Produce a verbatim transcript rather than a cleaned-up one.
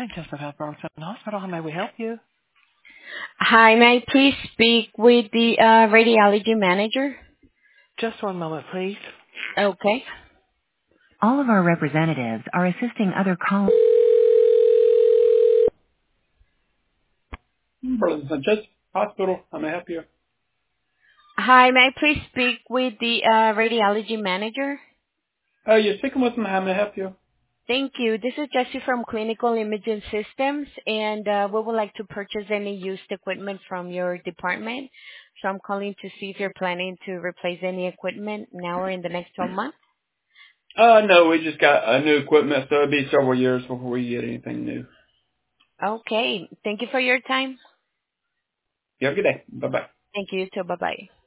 Saint Joseph Health Burlington Hospital. How may we help you? Hi, may I please speak with the uh, radiology manager? Just one moment, please. Okay. All of our representatives are assisting other callers. Burlington Sanchez Hospital. How may I help you? Hi, may I please speak with the uh, radiology manager? Uh, you're speaking with him. How may I help you? Thank you. This is Jessie from Clinical Imaging Systems, and uh, we would like to purchase any used equipment from your department. So I'm calling to see if you're planning to replace any equipment now or in the next twelve months. Uh, no, we just got a new equipment, so it'll be several years before we get anything new. Okay. Thank you for your time. You have a good day. Bye-bye. Thank you. Too. Bye-bye.